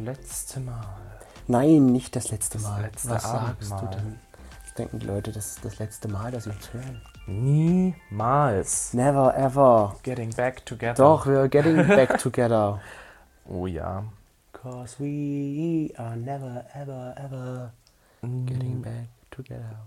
letzte Mal. Nein, nicht das letzte Das Mal. letzte Was sagst Abendmahl. du denn? Was denken die Leute, das ist das letzte Mal, dass sie uns hören? Niemals. Never ever. Getting back together. Doch, we're getting back together. Oh ja. 'Cause we are never ever ever getting back together.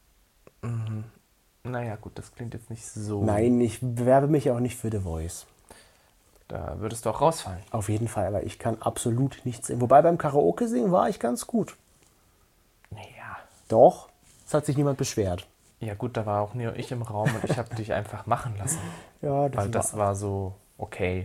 Naja, gut, das klingt jetzt nicht so. Nein, ich bewerbe mich auch nicht für The Voice. Da würdest du auch rausfallen. Auf jeden Fall, aber ich kann absolut nichts singen. Wobei beim Karaoke singen war ich ganz gut. Naja. Doch, es hat sich niemand beschwert. Ja gut, da war auch nur ich im Raum und ich habe dich einfach machen lassen. Ja, Weil das war so, okay.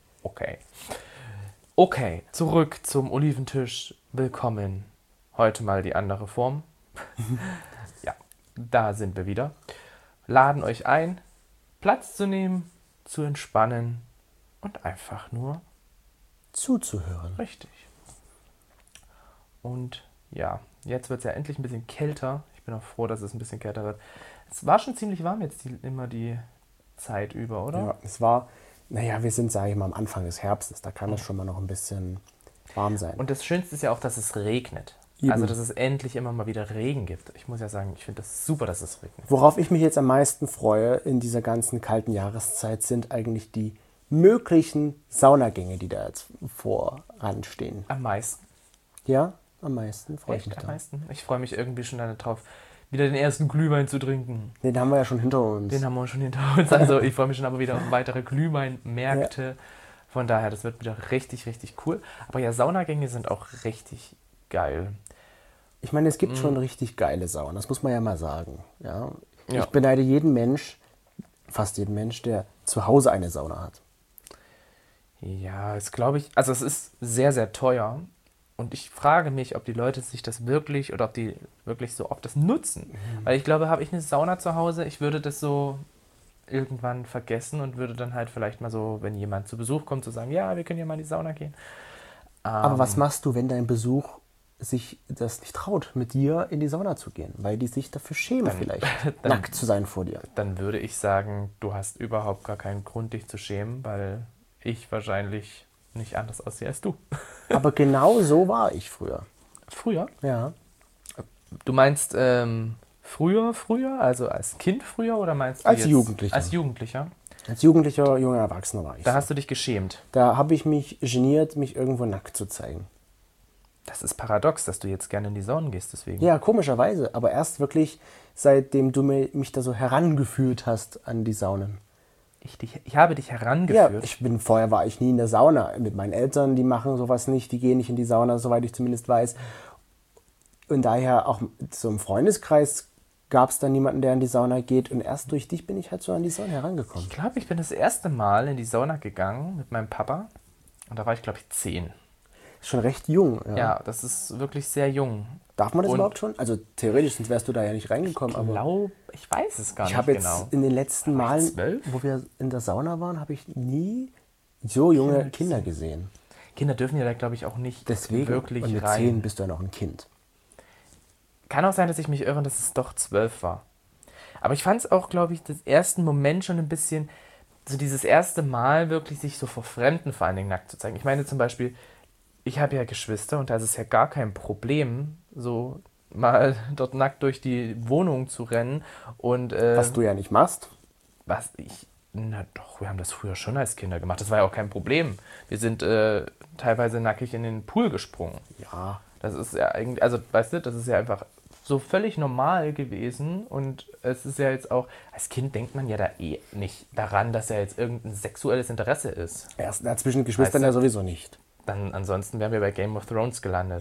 Okay, zurück zum Oliventisch. Willkommen. Heute mal die andere Form. Ja, da sind wir wieder. Laden euch ein, Platz zu nehmen, zu entspannen und einfach nur zuzuhören. richtig. Und ja, jetzt wird es ja endlich ein bisschen kälter. Ich bin auch froh, dass es ein bisschen kälter wird. Es war schon ziemlich warm jetzt immer die Zeit über, oder? Ja, es war, wir sind, sage ich mal, am Anfang des Herbstes. Da kann es schon mal noch ein bisschen warm sein. Und das Schönste ist ja auch, dass es regnet. Eben. Also, dass es endlich immer mal wieder Regen gibt. Ich muss ja sagen, ich finde das super, dass es regnet. Worauf ich mich jetzt am meisten freue in dieser ganzen kalten Jahreszeit, sind eigentlich die möglichen Saunagänge, die da jetzt voranstehen. Am meisten. Ja, am meisten freue ich Echt mich am da. meisten? Ich freue mich irgendwie schon darauf, wieder den ersten Glühwein zu trinken. Den haben wir ja schon hinter uns. Den haben wir schon hinter uns. Also, ich freue mich schon aber wieder auf weitere Glühweinmärkte. Von daher, das wird wieder richtig, richtig cool. Aber ja, Saunagänge sind auch richtig geil. Ich meine, es gibt schon richtig geile Saunen, das muss man ja mal sagen. Ja? Ja. Ich beneide jeden Mensch, fast jeden Mensch, der zu Hause eine Sauna hat. Ja, das glaube ich. Also, es ist sehr, sehr teuer. Und ich frage mich, ob die Leute sich das wirklich oder ob die wirklich so oft das nutzen. Weil ich glaube, habe ich eine Sauna zu Hause, ich würde das so irgendwann vergessen und würde dann halt vielleicht mal so, wenn jemand zu Besuch kommt, so sagen, ja, wir können ja mal in die Sauna gehen. Aber was machst du, wenn dein Besuch sich das nicht traut, mit dir in die Sauna zu gehen? Weil die sich dafür schämen vielleicht, nackt zu sein vor dir. Dann würde ich sagen, du hast überhaupt gar keinen Grund, dich zu schämen, weil ich wahrscheinlich nicht anders aussehe als du. Aber genau so war ich früher. Früher? Ja. Du meinst früher, also als Kind früher oder meinst du Als jetzt Jugendlicher. Als Jugendlicher? Als Jugendlicher, junger Erwachsener war ich. Da so. hast du dich geschämt. Da habe ich mich geniert, mich irgendwo nackt zu zeigen. Das ist paradox, dass du jetzt gerne in die Sauna gehst, deswegen. Ja, komischerweise. Aber erst wirklich, seitdem du mich da so herangeführt hast an die Saunen. Ich habe dich Ja, herangeführt. vorher war ich nie in der Sauna. Mit meinen Eltern, die machen sowas nicht, die gehen nicht in die Sauna, soweit ich zumindest weiß. Und daher auch so im Freundeskreis gab es dann niemanden, der in die Sauna geht. Und erst durch dich bin ich halt so an die Sauna herangekommen. Ich glaube, ich bin das erste Mal in die Sauna gegangen mit meinem Papa. Und da war ich, glaube ich, 10. Schon recht jung. Ja. Ja, das ist wirklich sehr jung. Darf man das Und überhaupt schon? Also theoretisch, sonst wärst du da ja nicht reingekommen. Aber Ich weiß es gar ich nicht habe jetzt genau. in den letzten War ich Malen, 12? wo wir in der Sauna waren, habe ich nie so junge Kinder gesehen. Kinder dürfen ja da, glaube ich, auch nicht Deswegen, wirklich und mit rein. 10 bist du ja noch ein Kind. Kann auch sein, dass ich mich irre und dass es doch 12 war. Aber ich fand es auch, glaube ich, das ersten Moment schon ein bisschen, so dieses erste Mal wirklich sich so vor Fremden vor allen Dingen nackt zu zeigen. Ich meine zum Beispiel, ich habe ja Geschwister und da ist es ja gar kein Problem, so mal dort nackt durch die Wohnung zu rennen. Und Was du ja nicht machst. na doch, wir haben das früher schon als Kinder gemacht. Das war ja auch kein Problem. Wir sind teilweise nackig in den Pool gesprungen. Ja. Das ist ja eigentlich, also weißt du, das ist ja einfach so völlig normal gewesen und es ist ja jetzt auch, als Kind denkt man ja da eh nicht daran, dass ja jetzt irgendein sexuelles Interesse ist. Erst zwischen Geschwistern Weißt du? ja sowieso nicht. Dann ansonsten wären wir bei Game of Thrones gelandet.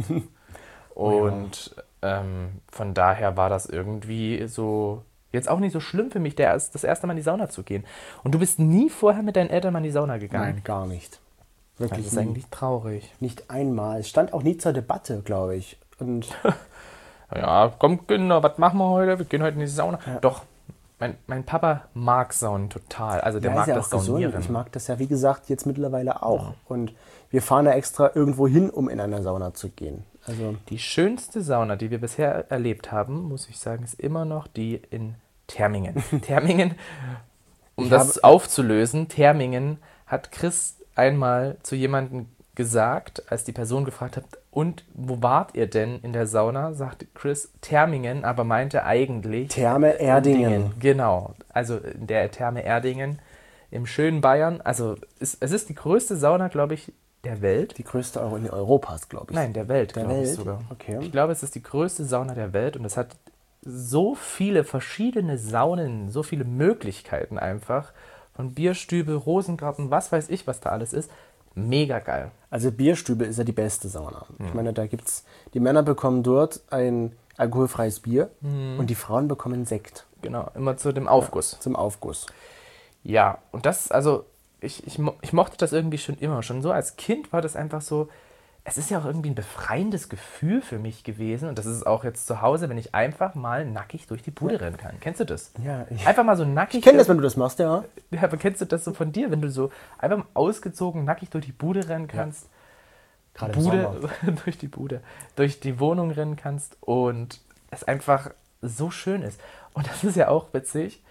Und von daher war das irgendwie so, jetzt auch nicht so schlimm für mich, das erste Mal in die Sauna zu gehen. Und du bist nie vorher mit deinen Eltern mal in die Sauna gegangen? Nein, gar nicht. Das Wirklich ist nie. eigentlich traurig. Nicht einmal. Es stand auch nie zur Debatte, glaube ich. Und Ja, komm Kinder, was machen wir heute? Wir gehen heute in die Sauna. Doch, mein Papa mag Saunen total. Also der ja, mag ist ja das auch gesund. Saunieren. Ich mag das ja, wie gesagt, jetzt mittlerweile auch. Und wir fahren da extra irgendwo hin, um in eine Sauna zu gehen. Also Die schönste Sauna, die wir bisher erlebt haben, muss ich sagen, ist immer noch die in Thermingen. Thermingen, um das aufzulösen, Thermingen hat Chris einmal zu jemandem gesagt, als die Person gefragt hat, und wo wart ihr denn in der Sauna, sagte Chris Thermingen, aber meinte eigentlich Therme Erdingen. Genau, also in der Therme Erdingen im schönen Bayern. Also es ist die größte Sauna, glaube ich, der Welt. Die größte auch in Europas, glaube ich. Nein, der Welt, Der glaube ich Welt? sogar. Okay. Ich glaube, es ist die größte Sauna der Welt und es hat so viele verschiedene Saunen, so viele Möglichkeiten einfach. Von Bierstübe, Rosengarten, was weiß ich, was da alles ist. Mega geil. Also Bierstübe ist ja die beste Sauna. Ich meine, da gibt's, die Männer bekommen dort ein alkoholfreies Bier und die Frauen bekommen Sekt Genau, immer zu dem Aufguss. zum Aufguss. Ja, und das, also, ich mochte das irgendwie schon immer. Schon so als Kind war das einfach so, es ist ja auch irgendwie ein befreiendes Gefühl für mich gewesen. Und das ist es auch jetzt zu Hause, wenn ich einfach mal nackig durch die Bude rennen kann. Kennst du das? Ja, Einfach mal so nackig. ich kenne das, wenn du das machst, ja. Ja, aber kennst du das so von dir, wenn du so einfach mal ausgezogen nackig durch die Bude rennen kannst? Gerade im Sommer. Durch die Bude, durch die Wohnung rennen kannst und es einfach so schön ist. Und das ist ja auch witzig.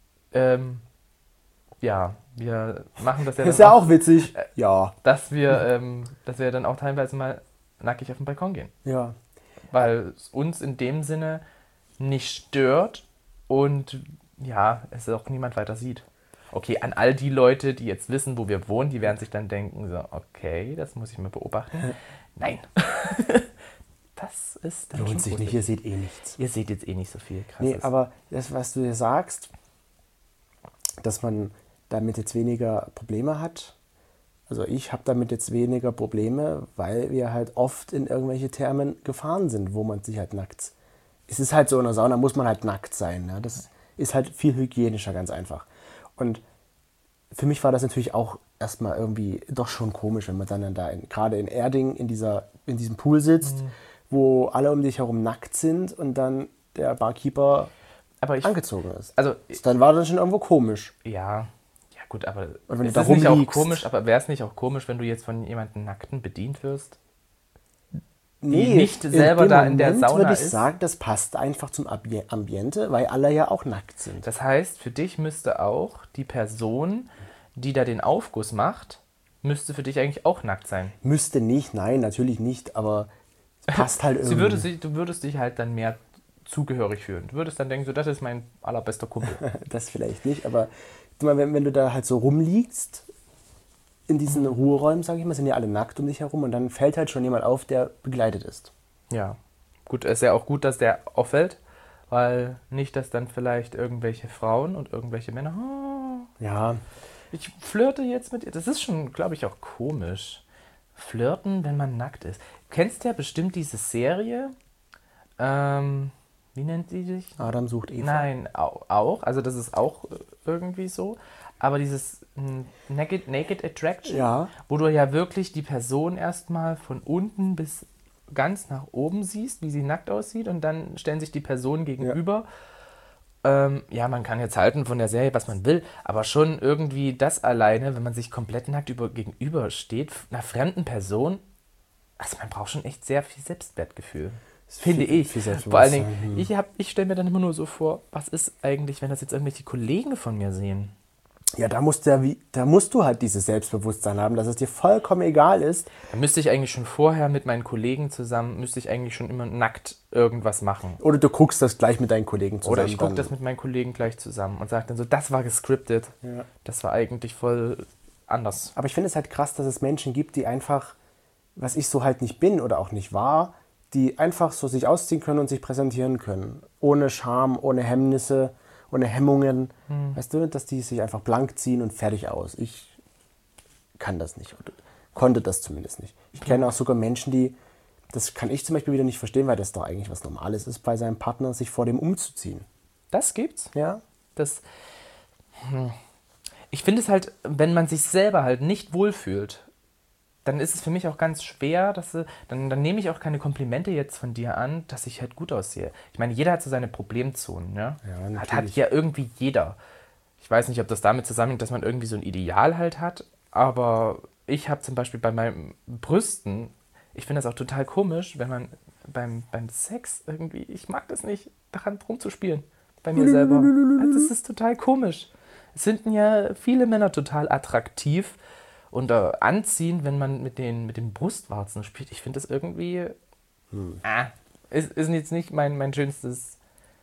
Ja, wir machen das ja Ist dann ja auch witzig. Ja. dass wir dann auch teilweise mal nackig auf den Balkon gehen. Ja. Weil es uns in dem Sinne nicht stört und ja, es auch niemand weiter sieht. Okay, an all die Leute, die jetzt wissen, wo wir wohnen, die werden sich dann denken, so, okay, das muss ich mal beobachten. Nein. Das ist dann schon Lohnt sich gruselig. nicht, ihr seht eh nichts. Ihr seht jetzt eh nicht so viel Krasses. Nee, aber das, was du dir sagst, dass man damit jetzt weniger Probleme hat. Also ich habe damit jetzt weniger Probleme, weil wir halt oft in irgendwelche Thermen gefahren sind, wo man sich halt nackt... Es ist halt so, in der Sauna muss man halt nackt sein. Ne? Das ist halt viel hygienischer, ganz einfach. Und für mich war das natürlich auch erstmal irgendwie doch schon komisch, wenn man dann da gerade in Erding in diesem Pool sitzt, wo alle um dich herum nackt sind und dann der Barkeeper aber ich, angezogen ist. also, Dann war das schon irgendwo komisch. ja gut, aber Und wenn du es da ist nicht auch rumliegst. komisch, aber wäre es nicht auch komisch, wenn du jetzt von jemandem Nackten bedient wirst? Nee, nicht selber dem da in der Moment Sauna würde ich ist. sagen, das passt einfach zum Ambiente, weil alle ja auch nackt sind. Das heißt, für dich müsste auch die Person, die da den Aufguss macht, müsste für dich eigentlich auch nackt sein. Müsste nicht, nein, natürlich nicht, aber es passt halt irgendwie. Du würdest dich halt dann mehr zugehörig fühlen. Du würdest dann denken, so, das ist mein allerbester Kumpel. Das vielleicht nicht, aber guck mal, wenn du da halt so rumliegst, in diesen Ruheräumen, sage ich mal, sind ja alle nackt um dich herum und dann fällt halt schon jemand auf, der begleitet ist. Ja, gut, ist ja auch gut, dass der auffällt, weil nicht, dass dann vielleicht irgendwelche Frauen und irgendwelche Männer, oh, Ja, ich flirte jetzt mit ihr. Das ist schon, glaube ich, auch komisch. Flirten, wenn man nackt ist. Du kennst ja bestimmt diese Serie, wie nennt sie sich? Adam sucht Eva. Nein, auch. Also das ist auch irgendwie so. Aber dieses Naked Attraction, Ja. wo du ja wirklich die Person erstmal von unten bis ganz nach oben siehst, wie sie nackt aussieht und dann stellen sich die Personen gegenüber. Ja, man kann jetzt halten von der Serie, was man will, aber schon irgendwie das alleine, wenn man sich komplett nackt gegenüber steht, einer fremden Person, also man braucht schon echt sehr viel Selbstwertgefühl. Finde ich. viel Vor allen Selbstbewusstsein. Dingen, ich stelle mir dann immer nur so vor, was ist eigentlich, wenn das jetzt irgendwelche Kollegen von mir sehen? Ja, da musst du halt dieses Selbstbewusstsein haben, dass es dir vollkommen egal ist. Da müsste ich eigentlich schon vorher mit meinen Kollegen zusammen, müsste ich eigentlich schon immer nackt irgendwas machen. Oder du guckst das gleich mit deinen Kollegen zusammen. Oder ich gucke dann. das mit meinen Kollegen gleich zusammen und sage dann so, das war gescriptet. Ja. Das war eigentlich voll anders. Aber ich finde es halt krass, dass es Menschen gibt, die einfach, was ich so halt nicht bin oder auch nicht war, die einfach so sich ausziehen können und sich präsentieren können. Ohne Scham, ohne Hemmnisse, ohne Hemmungen. Weißt du, dass die sich einfach blank ziehen und fertig aus. Ich kann das nicht. Oder konnte das zumindest nicht. Ich kenne auch sogar Menschen, die, das kann ich zum Beispiel wieder nicht verstehen, weil das doch eigentlich was Normales ist, bei seinem Partner sich vor dem umzuziehen. Das gibt's. Ja? Ich finde es halt, wenn man sich selber halt nicht wohlfühlt, dann ist es für mich auch ganz schwer, dann nehme ich auch keine Komplimente jetzt von dir an, dass ich halt gut aussehe. Ich meine, jeder hat so seine Problemzonen, ne? Ja, natürlich. Hat ja irgendwie jeder. Ich weiß nicht, ob das damit zusammenhängt, dass man irgendwie so ein Ideal halt hat, aber ich habe zum Beispiel bei meinen Brüsten, ich finde das auch total komisch, wenn man beim Sex irgendwie, ich mag das nicht, daran rumzuspielen, bei mir selber. Das ist total komisch. Es finden ja viele Männer total attraktiv anziehen, wenn man mit den Brustwarzen spielt. Ich finde das irgendwie, ist jetzt nicht mein schönstes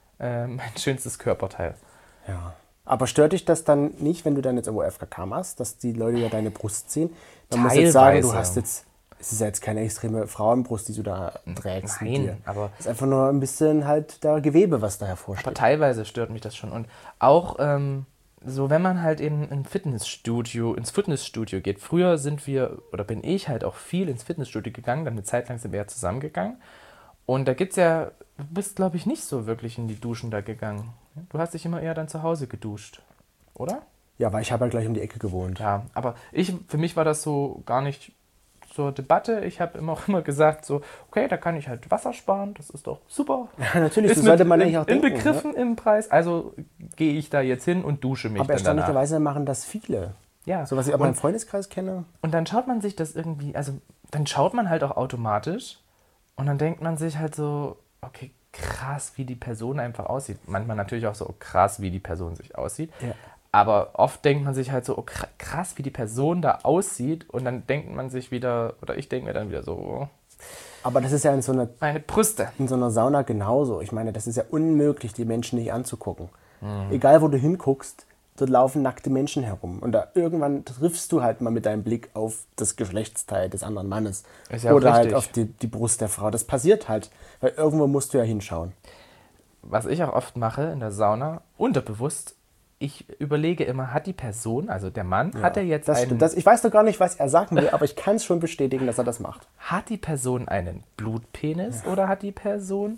Körperteil. Ja. Aber stört dich das dann nicht, wenn du dann jetzt irgendwo FKK machst, dass die Leute ja deine Brust sehen? Man muss jetzt sagen, du hast jetzt, es ist ja jetzt keine extreme Frauenbrust, die du da trägst. Nein, mit dir. aber es ist einfach nur ein bisschen halt da Gewebe, was da hervorsteht. Aber teilweise stört mich das schon. Und auch so, wenn man halt ins Fitnessstudio geht. Früher bin ich halt auch viel ins Fitnessstudio gegangen, dann eine Zeit lang sind wir ja zusammengegangen. Und da gibt's ja, du bist, glaube ich, nicht so wirklich in die Duschen da gegangen. Du hast dich immer eher dann zu Hause geduscht, oder? Ja, weil ich habe ja gleich um die Ecke gewohnt. Ja, aber für mich war das so gar nicht zur Debatte. Ich habe immer gesagt, so, okay, da kann ich halt Wasser sparen, das ist doch super. Ja, natürlich, so sollte man eigentlich auch denken. Inbegriffen im Preis, also gehe ich da jetzt hin und dusche mich. Aber erstaunlicherweise machen das viele. Ja. So was ich auch meinem Freundeskreis kenne. Und dann schaut man sich das irgendwie, also dann schaut man halt auch automatisch und dann denkt man sich halt so, okay, krass, wie die Person einfach aussieht. Manchmal natürlich auch so, krass, wie die Person sich aussieht. Ja. Aber oft denkt man sich halt so, oh, krass, wie die Person da aussieht. Und dann denkt man sich wieder, oder ich denke mir dann wieder so, oh, aber das ist ja meine Brüste. In so einer Sauna genauso. Ich meine, das ist ja unmöglich, die Menschen nicht anzugucken. Egal, wo du hinguckst, dort laufen nackte Menschen herum. Und da irgendwann triffst du halt mal mit deinem Blick auf das Geschlechtsteil des anderen Mannes. Ist ja oder richtig. Halt auf die Brust der Frau. Das passiert halt, weil irgendwo musst du ja hinschauen. Was ich auch oft mache in der Sauna, unterbewusst, ich überlege immer, hat die Person, also der Mann, hat er jetzt einen... ich weiß doch gar nicht, was er sagen will, aber ich kann es schon bestätigen, dass er das macht. Hat die Person einen Blutpenis oder hat die Person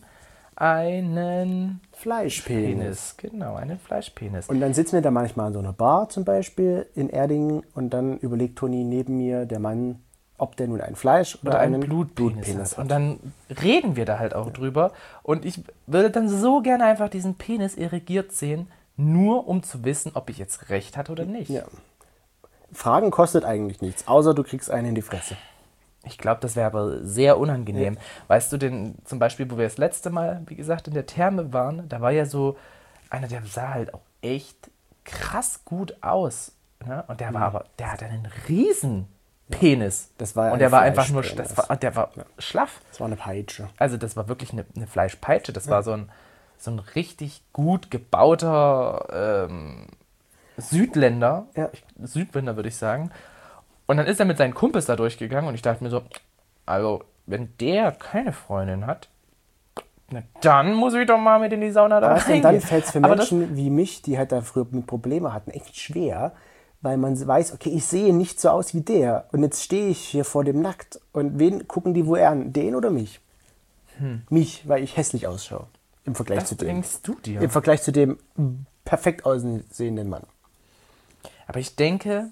einen Fleischpenis? Genau, einen Fleischpenis. Und dann sitzen wir da manchmal an so einer Bar zum Beispiel in Erdingen und dann überlegt Toni neben mir, der Mann, ob der nun ein Fleisch oder einen Blutpenis hat. Und dann reden wir da halt auch drüber und ich würde dann so gerne einfach diesen Penis irrigiert sehen, nur um zu wissen, ob ich jetzt recht hatte oder nicht. Ja. Fragen kostet eigentlich nichts, außer du kriegst einen in die Fresse. Ich glaube, das wäre aber sehr unangenehm. Ja. Weißt du, denn zum Beispiel, wo wir das letzte Mal, wie gesagt, in der Therme waren, da war ja so einer, der sah halt auch echt krass gut aus. Ne? Und der hat einen riesen Penis. Das war ja und der war einfach nur, der war schlaff. Das war eine Peitsche. Also das war wirklich eine Fleischpeitsche. Das war so ein richtig gut gebauter Südländer, Südländer würde ich sagen. Und dann ist er mit seinen Kumpels da durchgegangen und ich dachte mir so, also wenn der keine Freundin hat, na, dann muss ich doch mal mit in die Sauna da reingehen. Dann fällt es für Menschen wie mich, die halt da früher Probleme hatten, echt schwer, weil man weiß, okay, ich sehe nicht so aus wie der und jetzt stehe ich hier vor dem nackt und wen gucken die wohl an, den oder mich? Mich, weil ich hässlich ausschaue. Im Vergleich zu dem. Denkst du dir? Im Vergleich zu dem perfekt aussehenden Mann. Aber ich denke,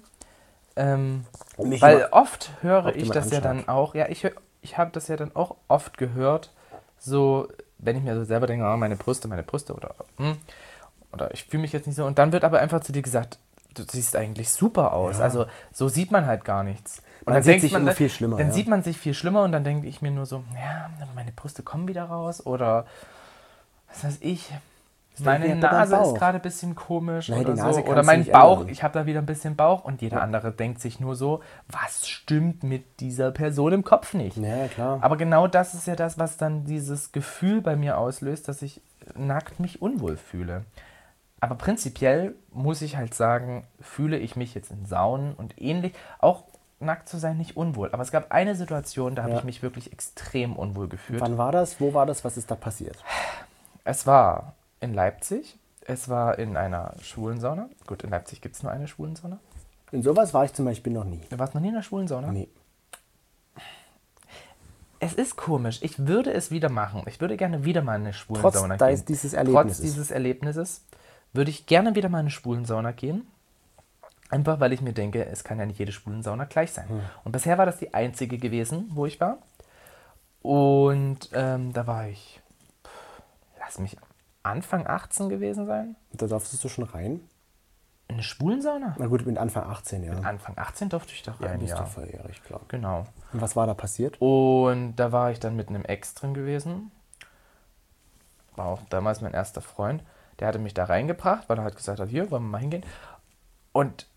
weil oft höre ich das ja dann auch, ja, ich habe das ja dann auch oft gehört, so, wenn ich mir so selber denke, oh, meine Brüste oder ich fühle mich jetzt nicht so. Und dann wird aber einfach zu dir gesagt, du siehst eigentlich super aus. Ja. Also so sieht man halt gar nichts. Und dann sieht man viel schlimmer. Dann sieht man sich viel schlimmer und dann denke ich mir nur so, ja, meine Brüste kommen wieder raus oder was weiß ich. Meine Nase ist gerade ein bisschen komisch oder so. Oder mein Bauch, ich habe da wieder ein bisschen Bauch und jeder andere denkt sich nur so, was stimmt mit dieser Person im Kopf nicht? Ja, klar. Aber genau das ist ja das, was dann dieses Gefühl bei mir auslöst, dass ich nackt mich unwohl fühle. Aber prinzipiell muss ich halt sagen, fühle ich mich jetzt in Saunen und ähnlich, auch nackt zu sein, nicht unwohl. Aber es gab eine Situation, da habe ich mich wirklich extrem unwohl gefühlt. Wann war das? Wo war das? Was ist da passiert? Es war in Leipzig. Es war in einer Schwulensauna. Gut, in Leipzig gibt es nur eine Schwulensauna. In sowas war ich zum Beispiel noch nie. Du warst noch nie in einer Schwulensauna? Nee. Es ist komisch. Ich würde es wieder machen. Ich würde gerne wieder mal in eine Schwulensauna gehen. Trotz dieses Erlebnisses würde ich gerne wieder mal in eine Schwulensauna gehen. Einfach, weil ich mir denke, es kann ja nicht jede Schwulensauna gleich sein. Und bisher war das die einzige gewesen, wo ich war. Und da war ich, lass mich Anfang 18 gewesen sein. Da durftest du schon rein? In eine Schwulensauna? Na gut, mit Anfang 18, ja. Mit Anfang 18 durfte ich da rein, bist du volljährig, klar. Genau. Und was war da passiert? Und da war ich dann mit einem Ex drin gewesen. War auch damals mein erster Freund. Der hatte mich da reingebracht, weil er halt gesagt hat, hier, wollen wir mal hingehen. Und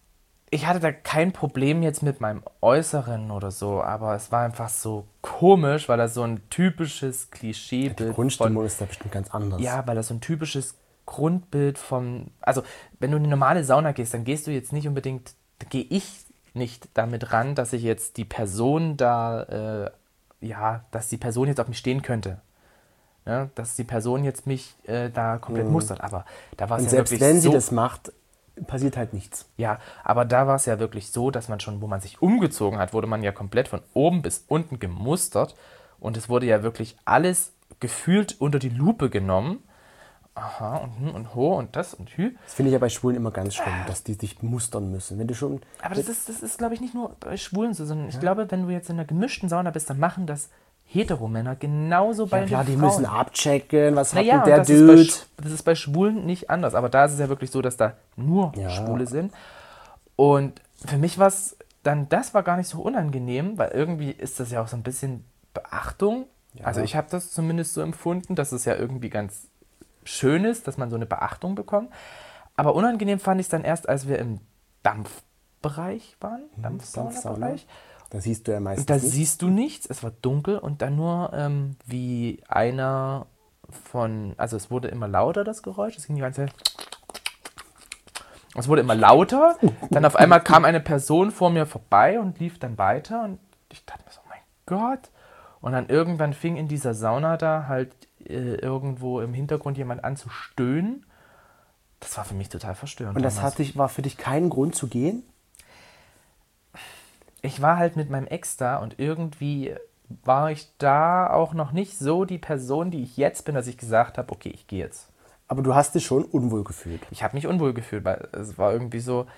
ich hatte da kein Problem jetzt mit meinem Äußeren oder so, aber es war einfach so komisch, weil das so ein typisches Die Klischeebild Grundstimmung ist da bestimmt ganz anders. ja, weil das so ein typisches Grundbild vom, also wenn du in eine normale Sauna gehst, dann gehst du jetzt nicht unbedingt, da gehe ich nicht damit ran, dass ich jetzt die Person da, ja, dass die Person jetzt auf mich stehen könnte. Ja, dass die Person jetzt mich da komplett mustert. Aber da war es Und ja selbst wirklich wenn sie so. das macht, passiert halt nichts. Ja, aber da war es ja wirklich so, dass man schon, wo man sich umgezogen hat, wurde man ja komplett von oben bis unten gemustert. Und es wurde ja wirklich alles gefühlt unter die Lupe genommen. Aha, und ho und das und hü. Das finde ich ja bei Schwulen immer ganz schlimm, dass die sich mustern müssen. Wenn du schon. Aber das ist glaube ich, nicht nur bei Schwulen so, sondern ich glaube, wenn du jetzt in einer gemischten Sauna bist, dann machen das Heteromänner genauso bei Ja klar, den die Frauen. müssen abchecken, was hat Naja, denn der und Dude. das ist bei Schwulen nicht anders. Aber da ist es ja wirklich so, dass da nur Ja. Schwule sind. Und für mich war es dann, das war gar nicht so unangenehm, weil irgendwie ist das ja auch so ein bisschen Beachtung. Also ich habe das zumindest so empfunden, dass es ja irgendwie ganz schön ist, dass man so eine Beachtung bekommt. Aber unangenehm fand ich es dann erst, als wir im Dampfbereich waren. Dampfsauna-Bereich. Da siehst du ja meistens Da nicht. siehst du nichts, es war dunkel und dann nur wie einer von, also es wurde immer lauter, das Geräusch, es ging die ganze Zeit. Es wurde immer lauter, dann auf einmal kam eine Person vor mir vorbei und lief dann weiter und ich dachte mir so, oh mein Gott. Und dann irgendwann fing in dieser Sauna da halt irgendwo im Hintergrund jemand an zu stöhnen. Das war für mich total verstörend. Und das damals. war für dich kein Grund zu gehen? Ich war halt mit meinem Ex da und irgendwie war ich da auch noch nicht so die Person, die ich jetzt bin, dass ich gesagt habe, okay, ich gehe jetzt. Aber du hast dich schon unwohl gefühlt. Ich habe mich unwohl gefühlt, weil es war irgendwie so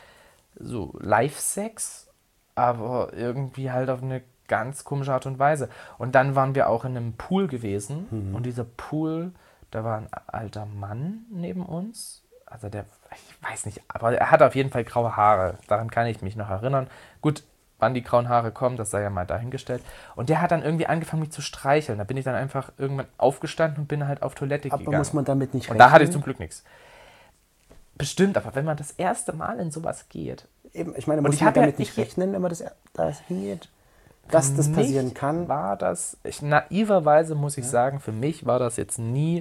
Live-Sex, aber irgendwie halt auf eine ganz komische Art und Weise. Und dann waren wir auch in einem Pool gewesen und dieser Pool, da war ein alter Mann neben uns. Also der, ich weiß nicht, aber er hat auf jeden Fall graue Haare. Daran kann ich mich noch erinnern. Gut, wann die grauen Haare kommen, das sei ja mal dahingestellt. Und der hat dann irgendwie angefangen, mich zu streicheln. Da bin ich dann einfach irgendwann aufgestanden und bin halt auf Toilette Aber gegangen. muss man damit nicht Und rechnen? da hatte ich zum Glück nichts. Bestimmt, aber wenn man das erste Mal in sowas geht, Eben, ich meine, Und muss ich man hab ja- damit nicht ich- rechnen, wenn man da hingeht? Dass das passieren nicht kann? war das, naiverweise muss ich sagen, für mich war das jetzt nie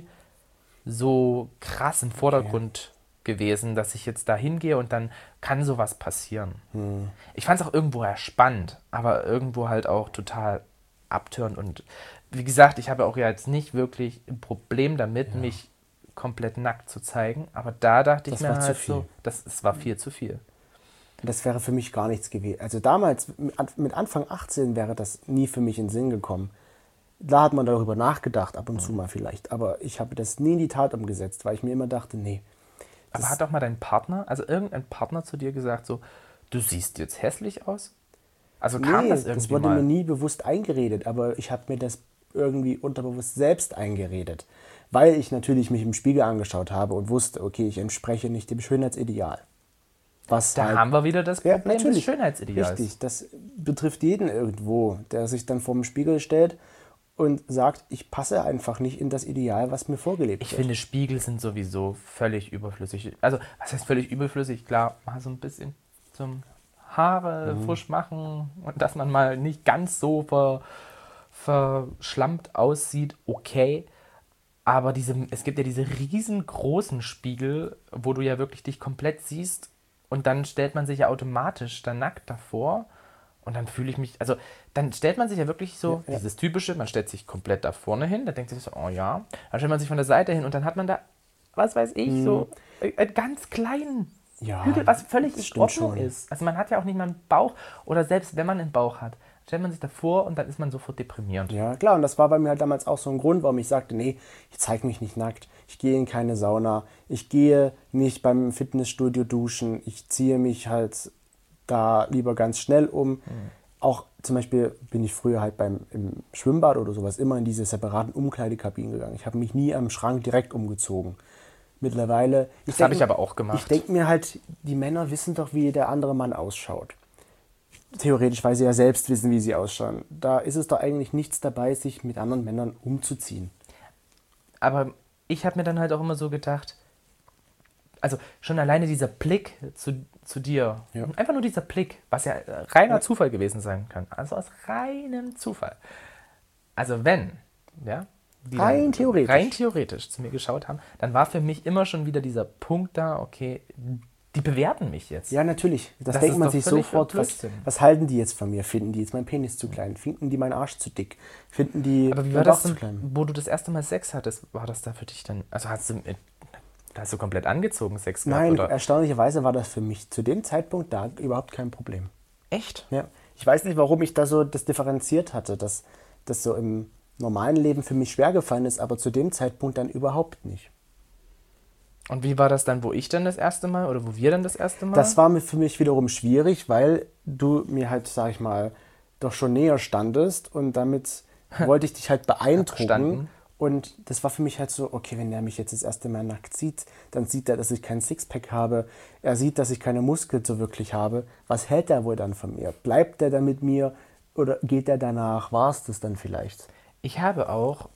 so krass im Vordergrund gewesen, dass ich jetzt da hingehe und dann kann sowas passieren. Ich fand es auch irgendwo spannend, aber irgendwo halt auch total abtörend. Und wie gesagt, ich habe auch ja jetzt nicht wirklich ein Problem damit, mich komplett nackt zu zeigen, aber da dachte ich Das mir war zu halt viel. so, es war viel zu viel. Das wäre für mich gar nichts gewesen. Also damals, mit Anfang 18, wäre das nie für mich in den Sinn gekommen. Da hat man darüber nachgedacht, ab und zu mal vielleicht. Aber ich habe das nie in die Tat umgesetzt, weil ich mir immer dachte, nee. Aber hat auch mal dein Partner, also irgendein Partner zu dir gesagt, so, du siehst jetzt hässlich aus? Also kam Nee, das irgendwie das wurde mal? mir nie bewusst eingeredet, aber ich habe mir das irgendwie unterbewusst selbst eingeredet. Weil ich natürlich mich im Spiegel angeschaut habe und wusste, okay, ich entspreche nicht dem Schönheitsideal. Was Da halt, haben wir wieder das ja, Problem des natürlich, Schönheitsideals. richtig, das betrifft jeden irgendwo, der sich dann vor dem Spiegel stellt und sagt, ich passe einfach nicht in das Ideal, was mir vorgelebt Ich wird. finde, Spiegel sind sowieso völlig überflüssig. Also, was heißt völlig überflüssig? Klar, mal so ein bisschen zum Haare frisch machen und dass man mal nicht ganz so verschlampt aussieht, okay. Aber es gibt ja diese riesengroßen Spiegel, wo du ja wirklich dich komplett siehst und dann stellt man sich ja automatisch dann nackt davor und dann fühle ich mich, also dann stellt man sich ja wirklich so, dieses typische, man stellt sich komplett da vorne hin, da denkt sich so, oh ja, dann stellt man sich von der Seite hin und dann hat man da, was weiß ich, so einen ganz kleinen Ja, Hügel, was völlig das in stimmt Ordnung schon. ist. Also man hat ja auch nicht mal einen Bauch oder selbst wenn man einen Bauch hat, stellt man sich davor und dann ist man sofort deprimierend. Ja, klar, und das war bei mir halt damals auch so ein Grund, warum ich sagte, nee, ich zeige mich nicht nackt, ich gehe in keine Sauna, ich gehe nicht beim Fitnessstudio duschen, ich ziehe mich halt da lieber ganz schnell um. Auch zum Beispiel bin ich früher halt im Schwimmbad oder sowas immer in diese separaten Umkleidekabinen gegangen. Ich habe mich nie am Schrank direkt umgezogen. Mittlerweile... Das habe ich aber auch gemacht. Ich denke mir halt, die Männer wissen doch, wie der andere Mann ausschaut. Theoretisch, weil sie ja selbst wissen, wie sie ausschauen. Da ist es doch eigentlich nichts dabei, sich mit anderen Männern umzuziehen. Aber ich habe mir dann halt auch immer so gedacht, also schon alleine dieser Blick zu dir. Ja. Einfach nur dieser Blick, was ja reiner Zufall gewesen sein kann. Also aus reinem Zufall. Also wenn, ja, die Rein theoretisch. rein theoretisch zu mir geschaut haben, dann war für mich immer schon wieder dieser Punkt da, okay, die bewerten mich jetzt. Ja, natürlich. Das Das denkt ist man doch sich völlig sofort. Blödsinn. Was halten die jetzt von mir? Finden die jetzt meinen Penis zu klein? Finden die meinen Arsch zu dick? Finden die Aber wie war meinen das Bauch zu denn, klein? wo du das erste Mal Sex hattest, war das da für dich dann, also hast du komplett angezogen Sex gehabt, Nein, oder? erstaunlicherweise war das für mich zu dem Zeitpunkt da überhaupt kein Problem. Echt? Ja. Ich weiß nicht, warum ich da so das differenziert hatte, dass das so im normalen Leben für mich schwer gefallen ist, aber zu dem Zeitpunkt dann überhaupt nicht. Und wie war das dann, wo ich dann das erste Mal oder wo wir dann das erste Mal? Das war für mich wiederum schwierig, weil du mir halt, sag ich mal, doch schon näher standest und damit wollte ich dich halt beeindrucken. Verstanden. Und das war für mich halt so, okay, wenn der mich jetzt das erste Mal nackt sieht, dann sieht er, dass ich kein Sixpack habe. Er sieht, dass ich keine Muskeln so wirklich habe. Was hält er wohl dann von mir? Bleibt er dann mit mir oder geht er danach? War es das dann vielleicht? Ich habe auch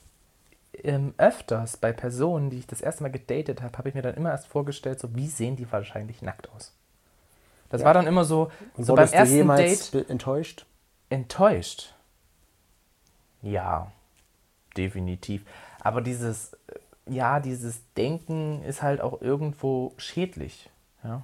öfters bei Personen, die ich das erste Mal gedatet habe, habe ich mir dann immer erst vorgestellt, so wie sehen die wahrscheinlich nackt aus. Das war dann immer so, Und so beim wurdest du ersten jemals Date enttäuscht? enttäuscht. Ja, definitiv. Aber dieses Denken ist halt auch irgendwo schädlich. Ja?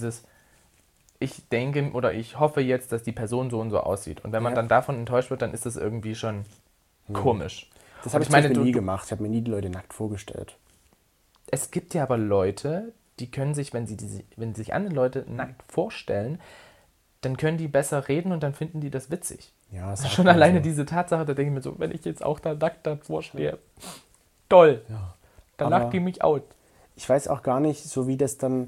Ich denke oder ich hoffe jetzt, dass die Person so und so aussieht. Und wenn man Ja. dann davon enttäuscht wird, dann ist das irgendwie schon komisch. Das Und habe ich zum Beispiel nie gemacht. Ich habe mir nie die Leute nackt vorgestellt. Es gibt ja aber Leute, die können sich, wenn sie sich andere Leute nackt vorstellen, dann können die besser reden und dann finden die das witzig. Ja, das sagt Schon man alleine so. diese Tatsache, da denke ich mir so, wenn ich jetzt auch da nackt davor stehe, toll, dann Aber- lacht die mich out. Ich weiß auch gar nicht, so wie das dann,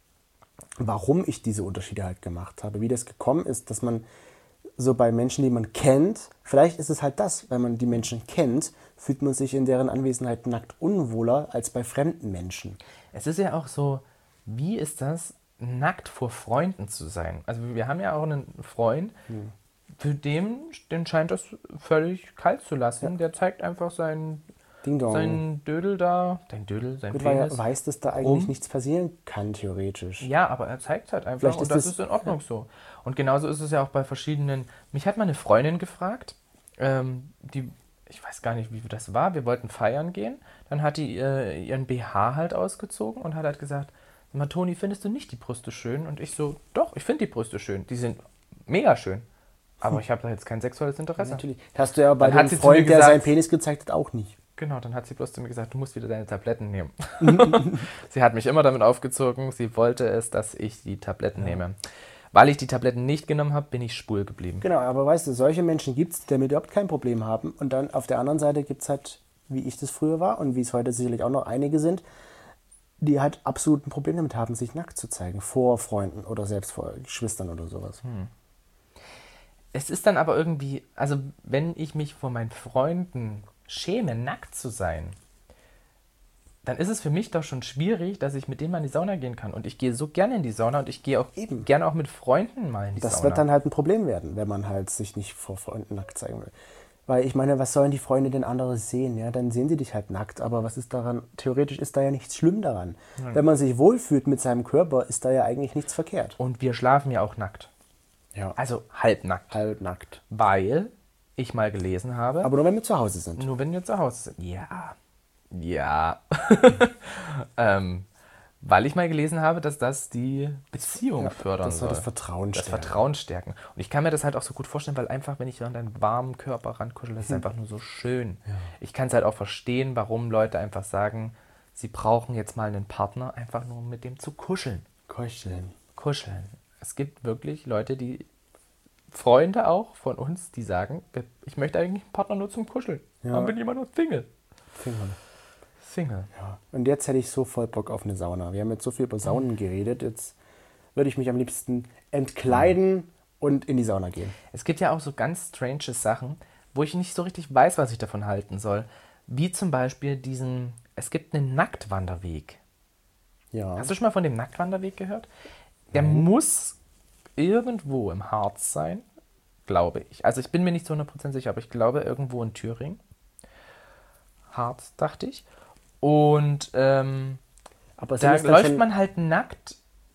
warum ich diese Unterschiede halt gemacht habe, wie das gekommen ist, dass man so bei Menschen, die man kennt, vielleicht ist es halt das, wenn man die Menschen kennt, fühlt man sich in deren Anwesenheit nackt unwohler als bei fremden Menschen. Es ist ja auch so, wie ist das, nackt vor Freunden zu sein? Also wir haben ja auch einen Freund, für den scheint das völlig kalt zu lassen. Der zeigt einfach seinen Ding Dong. Dödel da, sein Gut, weil Penis. er weiß, dass da eigentlich nichts passieren kann, theoretisch. Ja, aber er zeigt halt einfach Vielleicht und ist das das- ist in Ordnung so. Und genauso ist es ja auch bei verschiedenen. Mich hat mal eine Freundin gefragt, ich weiß gar nicht, wie das war, wir wollten feiern gehen. Dann hat die ihren BH halt ausgezogen und hat halt gesagt, sag mal, Toni, findest du nicht die Brüste schön? Und ich so, doch, ich finde die Brüste schön. Die sind mega schön. Aber ich habe da jetzt kein sexuelles Interesse. Natürlich. Hast du ja bei Dann hat dem sie zu mir Freund, der gesagt- seinen Penis gezeigt hat, auch nicht. Genau, dann hat sie bloß zu mir gesagt, du musst wieder deine Tabletten nehmen. Sie hat mich immer damit aufgezogen, sie wollte es, dass ich die Tabletten nehme. Weil ich die Tabletten nicht genommen habe, bin ich schwul geblieben. Genau, aber weißt du, solche Menschen gibt es, die damit überhaupt kein Problem haben. Und dann auf der anderen Seite gibt es halt, wie ich das früher war und wie es heute sicherlich auch noch einige sind, die halt absolut ein Problem damit haben, sich nackt zu zeigen. Vor Freunden oder selbst vor Geschwistern oder sowas. Es ist dann aber irgendwie, also wenn ich mich vor meinen Freunden schäme, nackt zu sein, dann ist es für mich doch schon schwierig, dass ich mit denen mal in die Sauna gehen kann. Und ich gehe so gerne in die Sauna und ich gehe auch Eben. gerne auch mit Freunden mal in die Das Sauna. wird dann halt ein Problem werden, wenn man halt sich nicht vor Freunden nackt zeigen will. Weil ich meine, was sollen die Freunde denn anderes sehen? Ja, dann sehen sie dich halt nackt. Aber was ist daran? Theoretisch ist da ja nichts schlimm daran. Wenn man sich wohlfühlt mit seinem Körper, ist da ja eigentlich nichts verkehrt. Und wir schlafen ja auch nackt. Ja. Also halbnackt. Halbnackt. Weil ich mal gelesen habe, Aber nur wenn wir zu Hause sind. nur wenn wir zu Hause sind. Ja. Ja. Weil ich mal gelesen habe, dass das die Beziehung fördern Das soll soll. das Vertrauen Das stärken. Vertrauen stärken. Und ich kann mir das halt auch so gut vorstellen, weil einfach, wenn ich an deinen warmen Körper rankuschel, das ist einfach nur so schön. Ich kann es halt auch verstehen, warum Leute einfach sagen, sie brauchen jetzt mal einen Partner, einfach nur mit dem zu kuscheln. Kuscheln. Kuscheln. Es gibt wirklich Leute, die Freunde auch von uns, die sagen, ich möchte eigentlich einen Partner nur zum Kuscheln. Ja. Dann bin ich immer nur Single. Fingern. Single. Ja. Und jetzt hätte ich so voll Bock auf eine Sauna. Wir haben jetzt so viel über Saunen geredet. Jetzt würde ich mich am liebsten entkleiden und in die Sauna gehen. Es gibt ja auch so ganz strange Sachen, wo ich nicht so richtig weiß, was ich davon halten soll. Wie zum Beispiel es gibt einen Nacktwanderweg. Ja. Hast du schon mal von dem Nacktwanderweg gehört? Der muss irgendwo im Harz sein, glaube ich. Also ich bin mir nicht zu 100% sicher, aber ich glaube irgendwo in Thüringen. Harz, dachte ich. Und Aber da sind es dann läuft schon- man halt nackt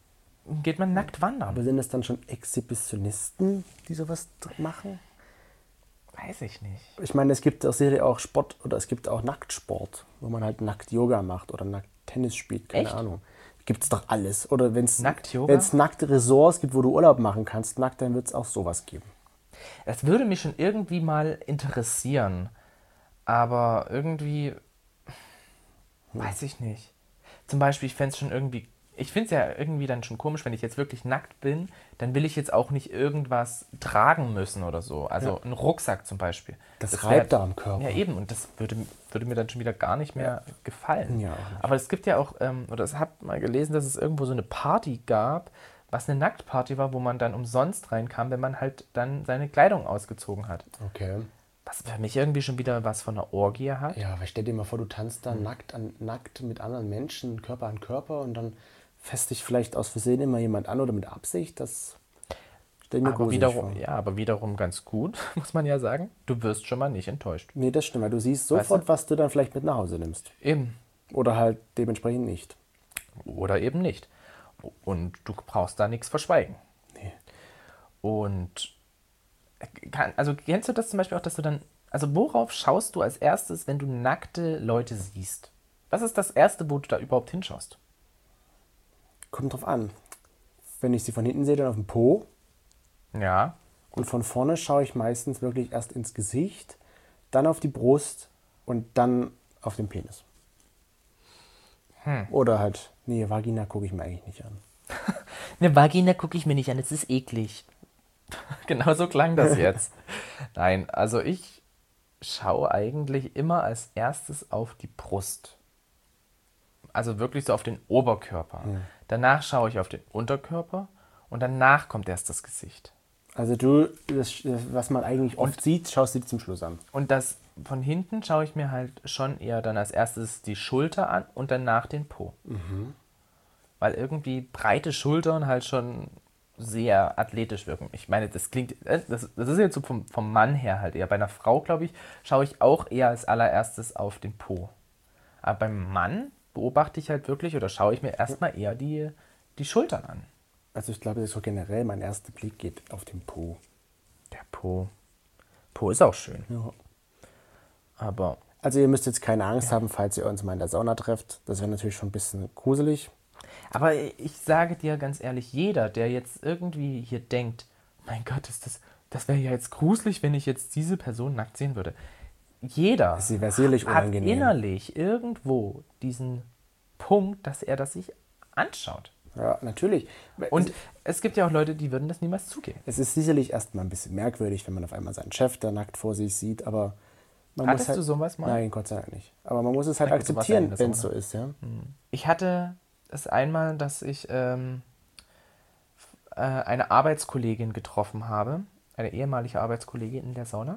geht man nackt wandern. Aber sind es dann schon Exhibitionisten, die sowas machen? Weiß ich nicht. Ich meine, es gibt auch Sport oder es gibt auch Nacktsport, wo man halt nackt Yoga macht oder nackt Tennis spielt, keine Echt? Ahnung. Gibt es doch alles. Oder wenn Nackt-Yoga? es nackte Ressorts gibt, wo du Urlaub machen kannst, nackt, dann wird es auch sowas geben. Das würde mich schon irgendwie mal interessieren. Aber irgendwie, weiß ich nicht. Zum Beispiel, ich finde es ja irgendwie dann schon komisch, wenn ich jetzt wirklich nackt bin, dann will ich jetzt auch nicht irgendwas tragen müssen oder so. Also einen Rucksack zum Beispiel. Das reibt da am Körper. Ja, eben. Und das würde mir dann schon wieder gar nicht mehr gefallen. Ja, auch nicht. Aber es gibt ja auch, oder ich habe mal gelesen, dass es irgendwo so eine Party gab, was eine Nacktparty war, wo man dann umsonst reinkam, wenn man halt dann seine Kleidung ausgezogen hat. Okay. Was für mich irgendwie schon wieder was von einer Orgie hat. Ja, aber stell dir mal vor, du tanzt da nackt mit anderen Menschen, Körper an Körper und dann fässt dich vielleicht aus Versehen immer jemand an oder mit Absicht. Das stell mir gruselig vor. Aber wiederum ganz gut, muss man ja sagen. Du wirst schon mal nicht enttäuscht. Nee, das stimmt, weil du siehst sofort, was du dann vielleicht mit nach Hause nimmst. Eben. Oder halt dementsprechend nicht. Oder eben nicht. Und du brauchst da nichts verschweigen. Nee. Und kennst du das zum Beispiel auch, dass du dann, also worauf schaust du als erstes, wenn du nackte Leute siehst? Was ist das Erste, wo du da überhaupt hinschaust? Kommt drauf an. Wenn ich sie von hinten sehe, dann auf den Po. Ja. Und von vorne schaue ich meistens wirklich erst ins Gesicht, dann auf die Brust und dann auf den Penis. Oder halt, nee, Vagina gucke ich mir eigentlich nicht an. Eine Vagina gucke ich mir nicht an, das ist eklig. Genau so klang das jetzt. Nein, also ich schaue eigentlich immer als erstes auf die Brust. Also wirklich so auf den Oberkörper. Danach schaue ich auf den Unterkörper und danach kommt erst das Gesicht. Also was man eigentlich oft sieht, schaust du dir zum Schluss an. Und das von hinten schaue ich mir halt schon eher dann als erstes die Schulter an und danach den Po. Weil irgendwie breite Schultern halt schon sehr athletisch wirken. Ich meine, das klingt, das ist jetzt so vom Mann her halt eher. Bei einer Frau, glaube ich, schaue ich auch eher als allererstes auf den Po. Aber beim Mann beobachte ich halt wirklich oder schaue ich mir erstmal eher die Schultern an. Also ich glaube, so generell mein erster Blick geht auf den Po. Der Po. Po ist auch schön. Ja. Aber Also ihr müsst jetzt keine Angst haben, falls ihr uns mal in der Sauna trefft. Das wäre natürlich schon ein bisschen gruselig. Aber ich sage dir ganz ehrlich, jeder, der jetzt irgendwie hier denkt, mein Gott, das wäre ja jetzt gruselig, wenn ich jetzt diese Person nackt sehen würde. Jeder Sie wäre sicherlich hat unangenehm. innerlich irgendwo diesen Punkt, dass er das sich anschaut. Ja, natürlich. Und es gibt ja auch Leute, die würden das niemals zugeben. Es ist sicherlich erstmal ein bisschen merkwürdig, wenn man auf einmal seinen Chef da nackt vor sich sieht, aber man Hattest muss halt, du sowas mal? Nein, Gott sei Dank nicht. Aber man muss es halt Na gut, du warst ja in akzeptieren, der wenn es so Sauna. ist, ja. Ich hatte es einmal, dass ich eine Arbeitskollegin getroffen habe, eine ehemalige Arbeitskollegin in der Sauna.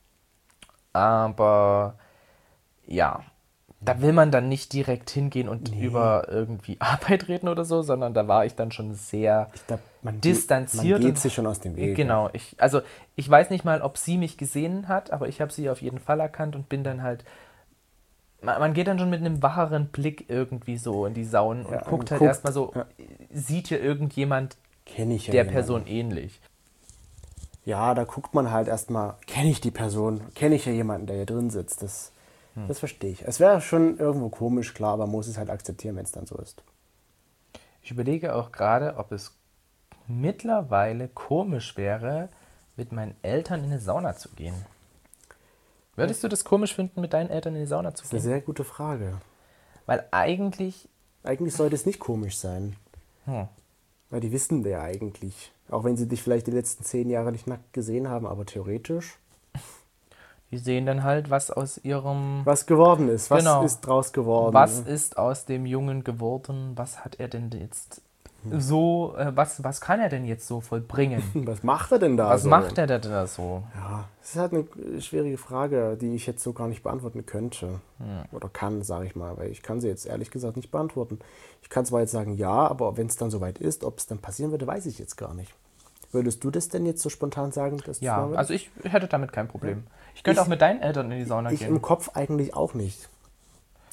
Aber ja, da will man dann nicht direkt hingehen und über irgendwie Arbeit reden oder so, sondern da war ich dann schon sehr Ich glaube, man distanziert. geht sich schon aus dem Weg. Genau, ich weiß nicht mal, ob sie mich gesehen hat, aber ich habe sie auf jeden Fall erkannt und bin dann halt, man geht dann schon mit einem wacheren Blick irgendwie so in die Saunen und Ja, guckt und halt guckt, erstmal so, sieht hier irgendjemand Kenne ich ja der jemanden. Person ähnlich? Ja, da guckt man halt erstmal, kenne ich die Person? Kenne ich ja jemanden, der hier drin sitzt? Das verstehe ich. Es wäre schon irgendwo komisch, klar, aber man muss es halt akzeptieren, wenn es dann so ist. Ich überlege auch gerade, ob es mittlerweile komisch wäre, mit meinen Eltern in eine Sauna zu gehen. Würdest du das komisch finden, mit deinen Eltern in die Sauna zu Das ist eine gehen? sehr gute Frage. Weil eigentlich, Eigentlich sollte es nicht komisch sein. Weil die wissen ja eigentlich. Auch wenn sie dich vielleicht die letzten 10 Jahre nicht nackt gesehen haben, aber theoretisch. die sehen dann halt, was aus ihrem... Was geworden ist. Was Genau. ist draus geworden? Was ist aus dem Jungen geworden? Was hat er denn jetzt so, was kann er denn jetzt so vollbringen? Was macht er denn da? Was so? macht er denn da so? Ja, das ist halt eine schwierige Frage, die ich jetzt so gar nicht beantworten könnte. Oder kann, sage ich mal. Weil ich kann sie jetzt ehrlich gesagt nicht beantworten. Ich kann zwar jetzt sagen, ja, aber wenn es dann soweit ist, ob es dann passieren würde, weiß ich jetzt gar nicht. Würdest du das denn jetzt so spontan sagen? Dass Ja, das mal also ich hätte damit kein Problem. Ich könnte auch mit deinen Eltern in die Sauna ich gehen. im Kopf eigentlich auch nicht.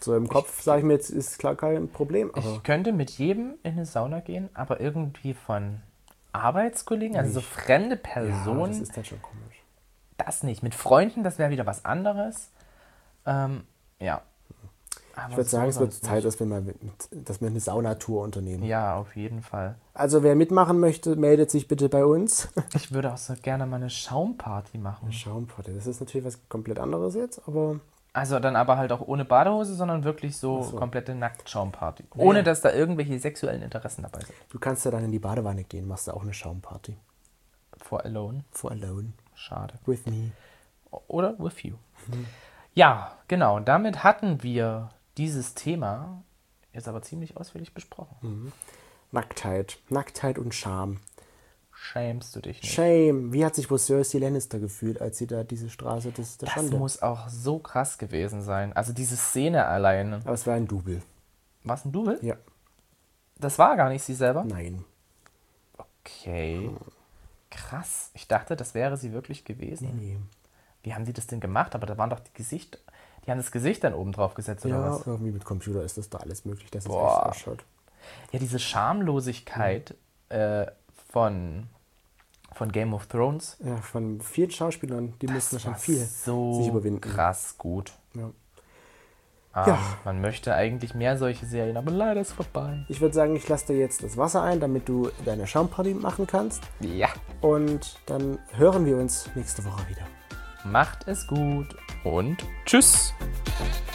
So im Kopf sage ich mir, jetzt ist klar kein Problem. Aber Ich könnte mit jedem in eine Sauna gehen, aber irgendwie von Arbeitskollegen, also so fremde ja, Personen, das ist dann schon komisch. das nicht. Mit Freunden, das wäre wieder was anderes. Ja. Aber Ich würde sagen, es wird sonst Zeit, dass wir eine Saunatour unternehmen. nicht. Ja, auf jeden Fall. Also wer mitmachen möchte, meldet sich bitte bei uns. Ich würde auch so gerne mal eine Schaumparty machen. Schaumparty, das ist natürlich was komplett anderes jetzt, aber Also dann aber halt auch ohne Badehose, sondern wirklich so komplette Nacktschaumparty. Ohne dass da irgendwelche sexuellen Interessen dabei sind. du kannst ja dann in die Badewanne gehen, machst du auch eine Schaumparty. For alone. For alone. Schade. With me. Oder with you. Ja, genau. Damit hatten wir dieses Thema jetzt aber ziemlich ausführlich besprochen. Nacktheit und Scham. Schämst du dich nicht? Shame. Wie hat sich wohl Cersei Lannister gefühlt, als sie da diese Straße der Das Schande... muss auch so krass gewesen sein. Also diese Szene alleine. Aber es war ein Double. War es ein Double? Ja. Das war gar nicht sie selber? Nein. Okay. Krass. Ich dachte, das wäre sie wirklich gewesen. Nee. Wie haben die das denn gemacht? Aber da waren doch die Gesichter. Die haben das Gesicht dann oben drauf gesetzt, oder Ja, was? irgendwie mit Computer ist das da alles möglich, dass es echt Boah. ausschaut. Ja, diese Schamlosigkeit von Game of Thrones. Ja, von vielen Schauspielern, die mussten schon war viel so sich überwinden. krass gut. Ja. Ja. Man möchte eigentlich mehr solche Serien, aber leider ist vorbei. Ich würde sagen, ich lasse dir jetzt das Wasser ein, damit du deine Schaumparty machen kannst. Ja. Und dann hören wir uns nächste Woche wieder. Macht es gut und tschüss.